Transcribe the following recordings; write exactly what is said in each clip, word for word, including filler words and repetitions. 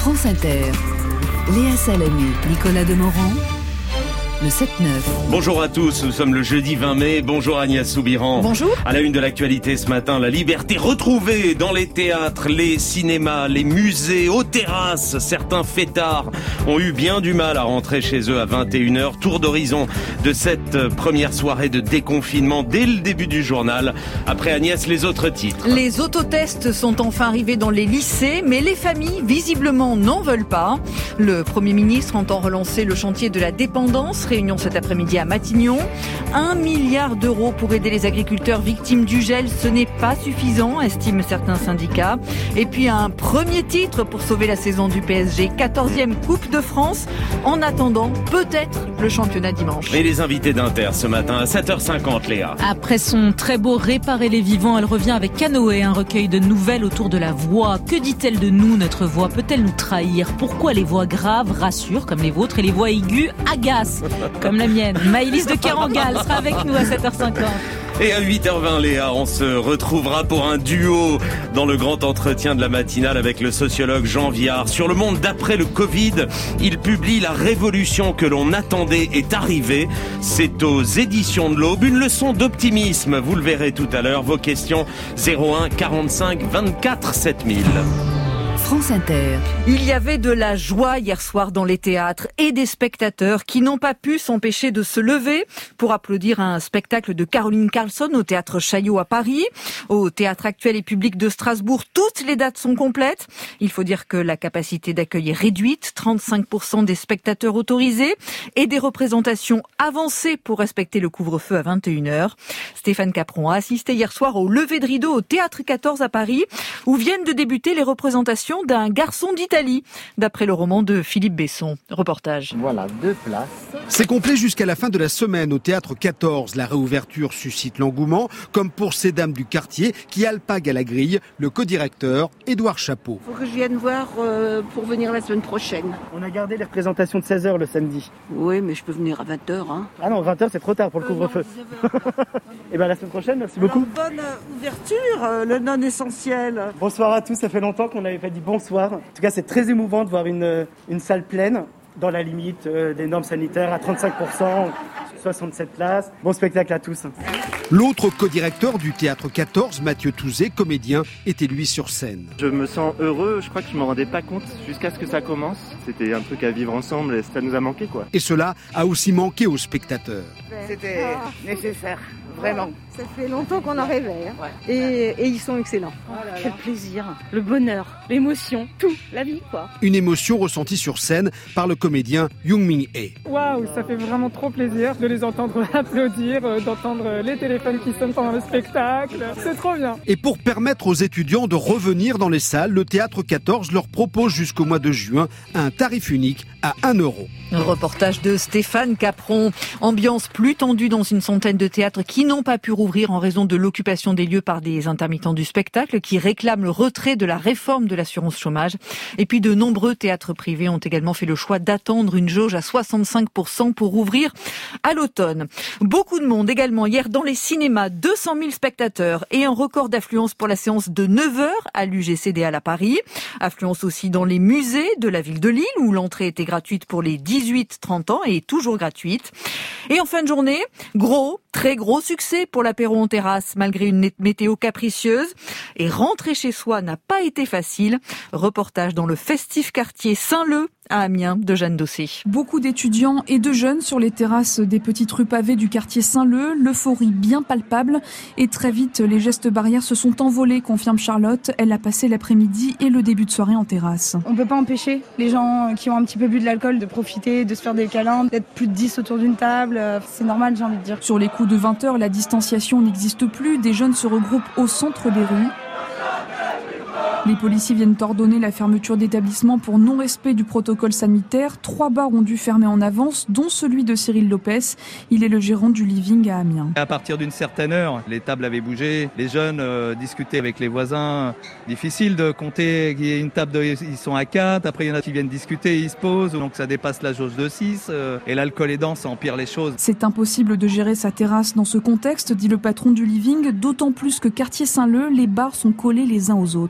France Inter. Léa Salamé, Nicolas Demorand. Le sept neuf. Bonjour à tous, nous sommes le jeudi vingt mai. Bonjour Agnès Soubiran. Bonjour. À la une de l'actualité ce matin, la liberté retrouvée dans les théâtres, les cinémas, les musées, aux terrasses. Certains fêtards ont eu bien du mal à rentrer chez eux à vingt et une heures. Tour d'horizon de cette première soirée de déconfinement dès le début du journal. Après Agnès, les autres titres. Les autotests sont enfin arrivés dans les lycées, mais les familles, visiblement, n'en veulent pas. Le Premier ministre entend relancer le chantier de la dépendance. Réunion cet après-midi à Matignon. Un milliard d'euros pour aider les agriculteurs victimes du gel, ce n'est pas suffisant, estiment certains syndicats. Et puis un premier titre pour sauver la saison du P S G, quatorzième Coupe de France. En attendant, peut-être le championnat dimanche. Et les invités d'Inter ce matin à sept heures cinquante, Léa. Après son très beau Réparer les vivants, elle revient avec Canoë, un recueil de nouvelles autour de la voix. Que dit-elle de nous, notre voix? Peut-elle nous trahir? Pourquoi les voix graves rassurent, comme les vôtres, et les voix aiguës agacent, comme la mienne? Maëlys de Kerangal sera avec nous à sept heures cinquante. Et à huit heures vingt, Léa, on se retrouvera pour un duo dans le grand entretien de la matinale avec le sociologue Jean Viard. Sur le monde d'après le Covid, il publie La révolution que l'on attendait est arrivée. C'est aux éditions de l'Aube. Une leçon d'optimisme, vous le verrez tout à l'heure. Vos questions zéro un quarante-cinq vingt-quatre sept mille. France Inter. Il y avait de la joie hier soir dans les théâtres et des spectateurs qui n'ont pas pu s'empêcher de se lever pour applaudir un spectacle de Caroline Carlson au théâtre Chaillot à Paris. Au théâtre Actuel et Public de Strasbourg, toutes les dates sont complètes. Il faut dire que la capacité d'accueil est réduite, trente-cinq pour cent des spectateurs autorisés et des représentations avancées pour respecter le couvre-feu à vingt et une heures. Stéphane Capron a assisté hier soir au lever de rideau au théâtre quatorze à Paris où viennent de débuter les représentations d'un garçon d'Italie, d'après le roman de Philippe Besson. Reportage. Voilà, deux places. C'est complet jusqu'à la fin de la semaine au théâtre quatorze. La réouverture suscite l'engouement, comme pour ces dames du quartier qui alpaguent à la grille le co-directeur Édouard Chapeau. Il faut que je vienne voir euh, pour venir la semaine prochaine. On a gardé les représentations de seize heures le samedi. Oui, mais je peux venir à vingt heures. Hein. Ah non, vingt heures c'est trop tard pour le couvre-feu. Et bien la semaine prochaine, merci beaucoup. Alors, bonne ouverture, euh, le non-essentiel. Bonsoir à tous, ça fait longtemps qu'on n'avait pas dit bonsoir. En tout cas, c'est très émouvant de voir une, une salle pleine, dans la limite euh, des normes sanitaires, à trente-cinq pour cent, soixante-sept places. Bon spectacle à tous. L'autre co-directeur du théâtre quatorze, Mathieu Touzé, comédien, était lui sur scène. Je me sens heureux, je crois que je ne m'en rendais pas compte jusqu'à ce que ça commence. C'était un truc à vivre ensemble et ça nous a manqué, quoi. Et cela a aussi manqué aux spectateurs. C'était ah. nécessaire, vraiment. Ça fait longtemps qu'on en rêvait. Hein. Ouais. Et, et ils sont excellents. Oh là là. Quel plaisir, le bonheur, l'émotion, tout, la vie, quoi. Une émotion ressentie sur scène par le comédien Young Min Hee. Waouh, ça fait vraiment trop plaisir de les entendre applaudir, d'entendre les téléphones qui sonnent pendant le spectacle. C'est trop bien. Et pour permettre aux étudiants de revenir dans les salles, le théâtre quatorze leur propose jusqu'au mois de juin un tarif unique à un euro. Reportage de Stéphane Capron. Ambiance plus tendue dans une centaine de théâtres qui n'ont pas pu rouvrir en raison de l'occupation des lieux par des intermittents du spectacle qui réclament le retrait de la réforme de l'assurance chômage. Et puis de nombreux théâtres privés ont également fait le choix d'attendre une jauge à soixante-cinq pour cent pour rouvrir à l'automne. Beaucoup de monde également hier dans les cinémas, deux cent mille spectateurs et un record d'affluence pour la séance de neuf heures à l'U G C D à Paris. Affluence aussi dans les musées de la ville de Lille où l'entrée était gratuite pour les dix-huit trente ans et toujours gratuite. Et en fin de journée, gros, très gros succès pour l'apéro en terrasse malgré une météo capricieuse. Et rentrer chez soi n'a pas été facile. Reportage dans le festif quartier Saint-Leu à Amiens de Jeanne Dossé. Beaucoup d'étudiants et de jeunes sur les terrasses des petites rues pavées du quartier Saint-Leu, l'euphorie bien palpable et très vite les gestes barrières se sont envolés, confirme Charlotte. Elle a passé l'après-midi et le début de soirée en terrasse. On peut pas empêcher les gens qui ont un petit peu bu de l'alcool de profiter, de se faire des câlins, d'être plus de dix autour d'une table, c'est normal j'ai envie de dire. Sur les coups de vingt heures, la distanciation n'existe plus, des jeunes se regroupent au centre des rues. Les policiers viennent ordonner la fermeture d'établissements pour non-respect du protocole sanitaire. Trois bars ont dû fermer en avance, dont celui de Cyril Lopez. Il est le gérant du Living à Amiens. À partir d'une certaine heure, les tables avaient bougé, les jeunes euh, discutaient avec les voisins. Difficile de compter, il y a une table, de, ils sont à quatre, après il y en a qui viennent discuter, ils se posent, donc ça dépasse la jauge de six. Euh, et l'alcool aidant, ça empire les choses. C'est impossible de gérer sa terrasse dans ce contexte, dit le patron du Living, d'autant plus que quartier Saint-Leu, les bars sont collés les uns aux autres. Il faudrait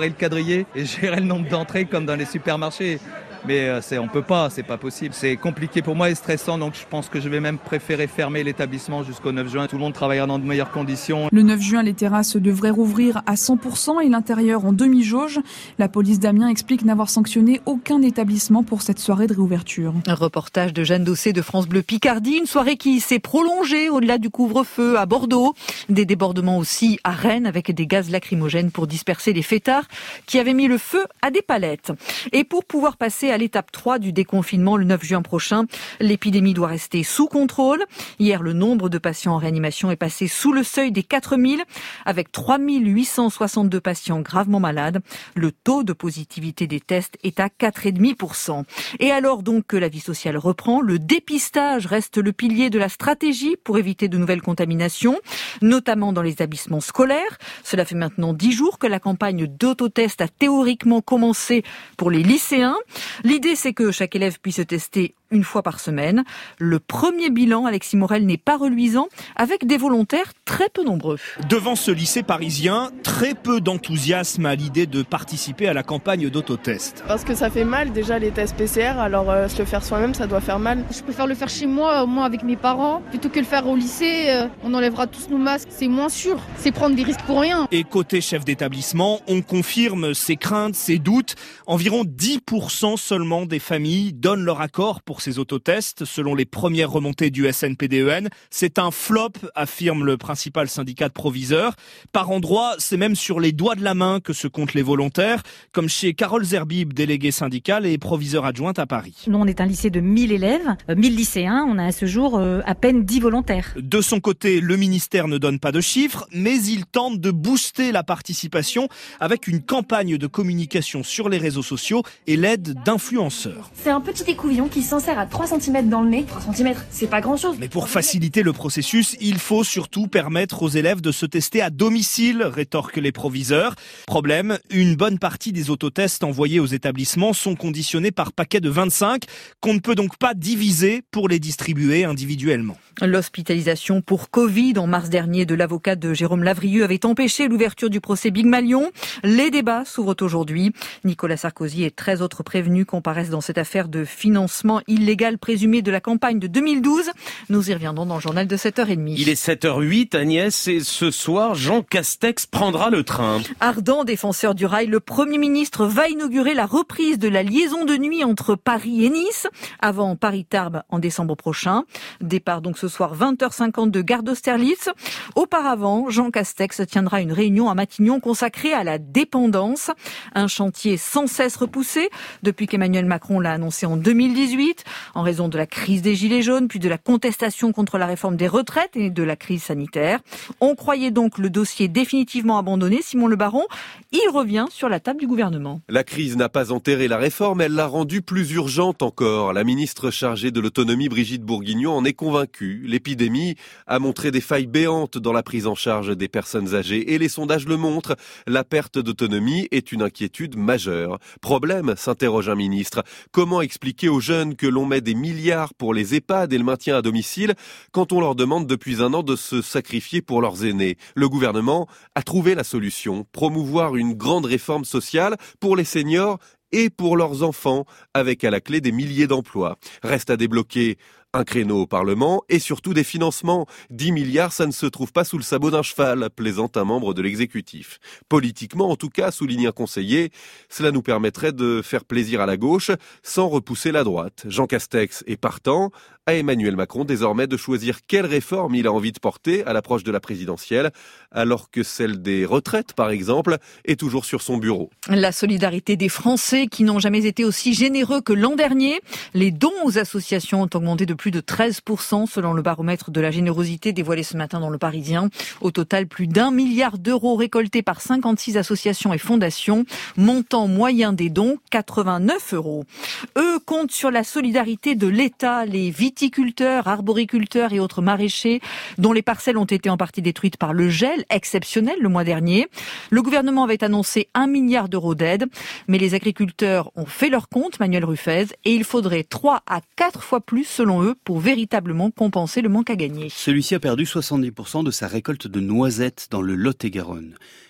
barrer le quadriller et gérer le nombre d'entrées comme dans les supermarchés. Mais euh, c'est, on peut pas, c'est pas possible. C'est compliqué pour moi et stressant, donc je pense que je vais même préférer fermer l'établissement jusqu'au neuf juin. Tout le monde travaillera dans de meilleures conditions. Le neuf juin, les terrasses devraient rouvrir à cent pour cent et l'intérieur en demi-jauge. La police d'Amiens explique n'avoir sanctionné aucun établissement pour cette soirée de réouverture. Un reportage de Jeanne Dossé de France Bleu Picardie. Une soirée qui s'est prolongée au-delà du couvre-feu à Bordeaux. Des débordements aussi à Rennes avec des gaz lacrymogènes pour disperser les fêtards qui avaient mis le feu à des palettes. Et pour pouvoir passer à l'étape trois du déconfinement le neuf juin prochain, l'épidémie doit rester sous contrôle. Hier, le nombre de patients en réanimation est passé sous le seuil des quatre mille, avec trois mille huit cent soixante-deux patients gravement malades. Le taux de positivité des tests est à quatre virgule cinq pour cent. Et alors donc que la vie sociale reprend, le dépistage reste le pilier de la stratégie pour éviter de nouvelles contaminations, notamment dans les établissements scolaires. Cela fait maintenant dix jours que la campagne d'autotest a théoriquement commencé pour les lycéens. L'idée, c'est que chaque élève puisse se tester une fois par semaine. Le premier bilan, Alexis Morel, n'est pas reluisant, avec des volontaires très peu nombreux. Devant ce lycée parisien, très peu d'enthousiasme à l'idée de participer à la campagne d'autotest. Parce que ça fait mal déjà les tests P C R, alors euh, se le faire soi-même, ça doit faire mal. Je préfère le faire chez moi, au moins avec mes parents, plutôt que le faire au lycée. Euh, on enlèvera tous nos masques, c'est moins sûr, c'est prendre des risques pour rien. Et côté chef d'établissement, on confirme ses craintes, ses doutes. Environ dix pour cent seulement des familles donnent leur accord pour ces autotests, selon les premières remontées du S N P D E N. C'est un flop, affirme le principal syndicat de proviseurs. Par endroits, c'est même sur les doigts de la main que se comptent les volontaires, comme chez Carole Zerbib, déléguée syndicale et proviseure adjointe à Paris. Nous, on est un lycée de mille élèves, euh, mille lycéens, on a à ce jour euh, à peine dix volontaires. De son côté, le ministère ne donne pas de chiffres, mais il tente de booster la participation avec une campagne de communication sur les réseaux sociaux et l'aide d'influenceurs. C'est un petit écouvillon qui s'insère à trois centimètres dans le nez. trois centimètres, c'est pas grand-chose. Mais pour faciliter le processus, il faut surtout permettre aux élèves de se tester à domicile, rétorquent les proviseurs. Problème, une bonne partie des autotests envoyés aux établissements sont conditionnés par paquets de vingt-cinq, qu'on ne peut donc pas diviser pour les distribuer individuellement. L'hospitalisation pour Covid en mars dernier de l'avocat de Jérôme Lavrieux avait empêché l'ouverture du procès Big Malion. Les débats s'ouvrent aujourd'hui. Nicolas Sarkozy et treize autres prévenus comparaissent dans cette affaire de financement illégal présumé de la campagne de deux mille douze. Nous y reviendrons dans le journal de sept heures trente. Il est sept heures huit, Agnès, et ce soir, Jean Castex prendra le train. Ardent défenseur du rail, le Premier ministre va inaugurer la reprise de la liaison de nuit entre Paris et Nice, avant Paris-Tarbes en décembre prochain. Départ donc ce soir vingt heures cinquante de gare d'Austerlitz. Auparavant, Jean Castex tiendra une réunion à Matignon consacrée à la dépendance. Un chantier sans cesse repoussé depuis qu'Emmanuel Macron l'a annoncé en deux mille dix-huit, en raison de la crise des Gilets jaunes, puis de la contestation contre la réforme des retraites et de la crise sanitaire. On croyait donc le dossier définitivement abandonné. Simon Le Baron, il revient sur la table du gouvernement. La crise n'a pas enterré la réforme, elle l'a rendue plus urgente encore. La ministre chargée de l'autonomie, Brigitte Bourguignon, en est convaincue. L'épidémie a montré des failles béantes dans la prise en charge des personnes âgées et les sondages le montrent. La perte d'autonomie est une inquiétude majeure. Problème, s'interroge un ministre. Comment expliquer aux jeunes que l'on met des milliards pour les EHPAD et le maintien à domicile quand on leur demande depuis un an de se sacrifier pour leurs aînés? Le gouvernement a trouvé la solution, promouvoir une grande réforme sociale pour les seniors et pour leurs enfants, avec à la clé des milliers d'emplois. Reste à débloquer un créneau au Parlement et surtout des financements. dix milliards, ça ne se trouve pas sous le sabot d'un cheval, plaisante un membre de l'exécutif. Politiquement, en tout cas, souligne un conseiller, cela nous permettrait de faire plaisir à la gauche sans repousser la droite. Jean Castex est partant. À Emmanuel Macron désormais de choisir quelle réforme il a envie de porter à l'approche de la présidentielle, alors que celle des retraites, par exemple, est toujours sur son bureau. La solidarité des Français qui n'ont jamais été aussi généreux que l'an dernier. Les dons aux associations ont augmenté de plus de treize pour cent selon le baromètre de la générosité dévoilé ce matin dans Le Parisien. Au total, plus d'un milliard d'euros récoltés par cinquante-six associations et fondations. Montant moyen des dons, quatre-vingt-neuf euros. Eux comptent sur la solidarité de l'État, les viticulteurs, arboriculteurs et autres maraîchers dont les parcelles ont été en partie détruites par le gel exceptionnel le mois dernier. Le gouvernement avait annoncé un milliard d'euros d'aide, mais les agriculteurs ont fait leur compte, Manuel Ruffez, et il faudrait trois à quatre fois plus selon eux pour véritablement compenser le manque à gagner. Celui-ci a perdu soixante-dix pour cent de sa récolte de noisettes dans le Lot-et-Garonne.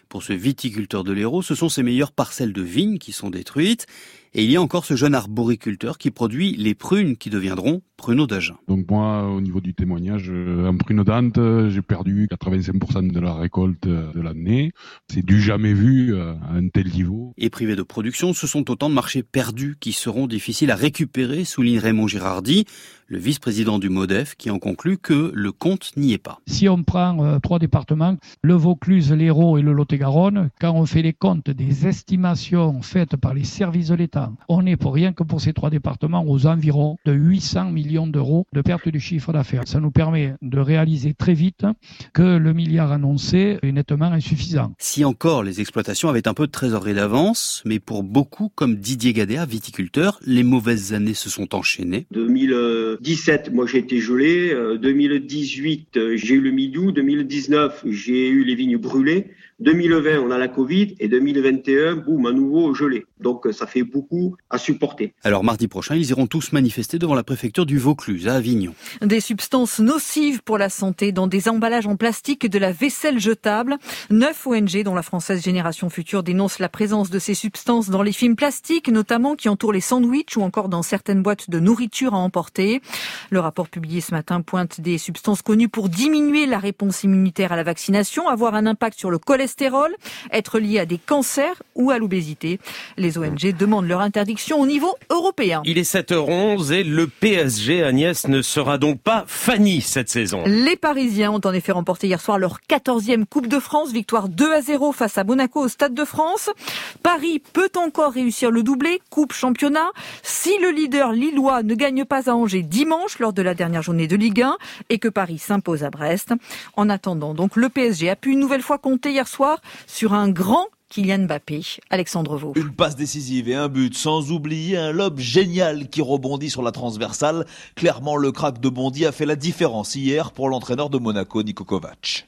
Pour ce viticulteur de l'Hérault, ce sont ses meilleures parcelles de vignes qui sont détruites. Et il y a encore ce jeune arboriculteur qui produit les prunes qui deviendront pruneaux d'Agen. Donc moi, au niveau du témoignage, en pruneaux d'Ante, j'ai perdu quatre-vingt-cinq pour cent de la récolte de l'année. C'est du jamais vu à un tel niveau. Et privés de production, ce sont autant de marchés perdus qui seront difficiles à récupérer, souligne Raymond Girardi, le vice-président du MODEF, qui en conclut que le compte n'y est pas. Si on prend euh, trois départements, le Vaucluse, l'Hérault et le Lot-et-Garonne, quand on fait les comptes des estimations faites par les services de l'État, on est pour rien que pour ces trois départements aux environs de huit cents millions d'euros de perte de chiffre d'affaires. Ça nous permet de réaliser très vite que le milliard annoncé est nettement insuffisant. Si encore les exploitations avaient un peu de trésorerie d'avance, mais pour beaucoup, comme Didier Gadea, viticulteur, les mauvaises années se sont enchaînées. deux mille dix-sept, moi j'ai été gelé. deux mille dix-huit, j'ai eu le mildiou. deux mille dix-neuf, j'ai eu les vignes brûlées. deux mille vingt, on a la Covid. Et deux mille vingt et un, boum, à nouveau gelé. Donc ça fait beaucoup à supporter. Alors mardi prochain, ils iront tous manifester devant la préfecture du Vaucluse, à Avignon. Des substances nocives pour la santé dans des emballages en plastique et de la vaisselle jetable. Neuf O N G, dont la française Génération Future, dénoncent la présence de ces substances dans les films plastiques, notamment qui entourent les sandwichs ou encore dans certaines boîtes de nourriture à emporter. Le rapport publié ce matin pointe des substances connues pour diminuer la réponse immunitaire à la vaccination, avoir un impact sur le cholestérol, être liées à des cancers ou à l'obésité. Les O N G demandent leur interdiction au niveau européen. Il est sept heures onze et le P S G, Agnès, ne sera donc pas Fanny cette saison. Les Parisiens ont en effet remporté hier soir leur quatorzième Coupe de France, victoire deux à zéro face à Monaco au Stade de France. Paris peut encore réussir le doublé, Coupe Championnat, si le leader lillois ne gagne pas à Angers dimanche lors de la dernière journée de Ligue un et que Paris s'impose à Brest. En attendant, donc, le P S G a pu une nouvelle fois compter hier soir sur un grand Kylian Mbappé. Alexandre Vaux. Une passe décisive et un but, sans oublier un lob génial qui rebondit sur la transversale. Clairement, le crack de Bondy a fait la différence hier pour l'entraîneur de Monaco, Niko Kovac.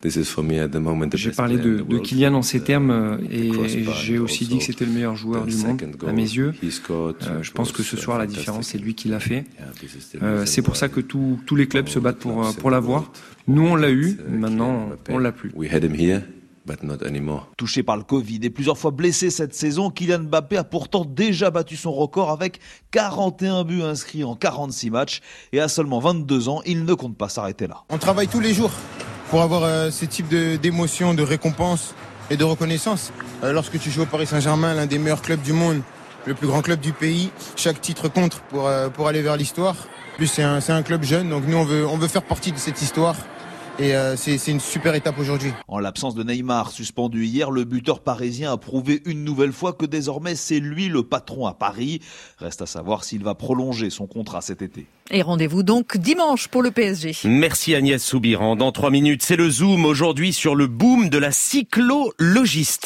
J'ai parlé de, de Kylian en ces termes et j'ai aussi dit que c'était le meilleur joueur du monde à mes yeux. Euh, je pense que ce soir, la différence, c'est lui qui l'a fait. Euh, c'est pour ça que tout, tous les clubs se battent pour, pour l'avoir. Nous, on l'a eu, maintenant, on l'a plus. Touché par le Covid et plusieurs fois blessé cette saison, Kylian Mbappé a pourtant déjà battu son record avec quarante et un buts inscrits en quarante-six matchs. Et à seulement vingt-deux ans, il ne compte pas s'arrêter là. On travaille tous les jours pour avoir euh, ce type de, d'émotions, de récompenses et de reconnaissance. Euh, lorsque tu joues au Paris Saint-Germain, l'un des meilleurs clubs du monde, le plus grand club du pays, chaque titre compte pour, euh, pour aller vers l'histoire. En plus, c'est un, c'est un club jeune, donc nous, on veut, on veut faire partie de cette histoire. Et euh, c'est, c'est une super étape aujourd'hui. En l'absence de Neymar, suspendu hier, le buteur parisien a prouvé une nouvelle fois que désormais c'est lui le patron à Paris. Reste à savoir s'il va prolonger son contrat cet été. Et rendez-vous donc dimanche pour le P S G. Merci Agnès Soubiran. Dans trois minutes, c'est le Zoom aujourd'hui sur le boom de la cyclo-logistique.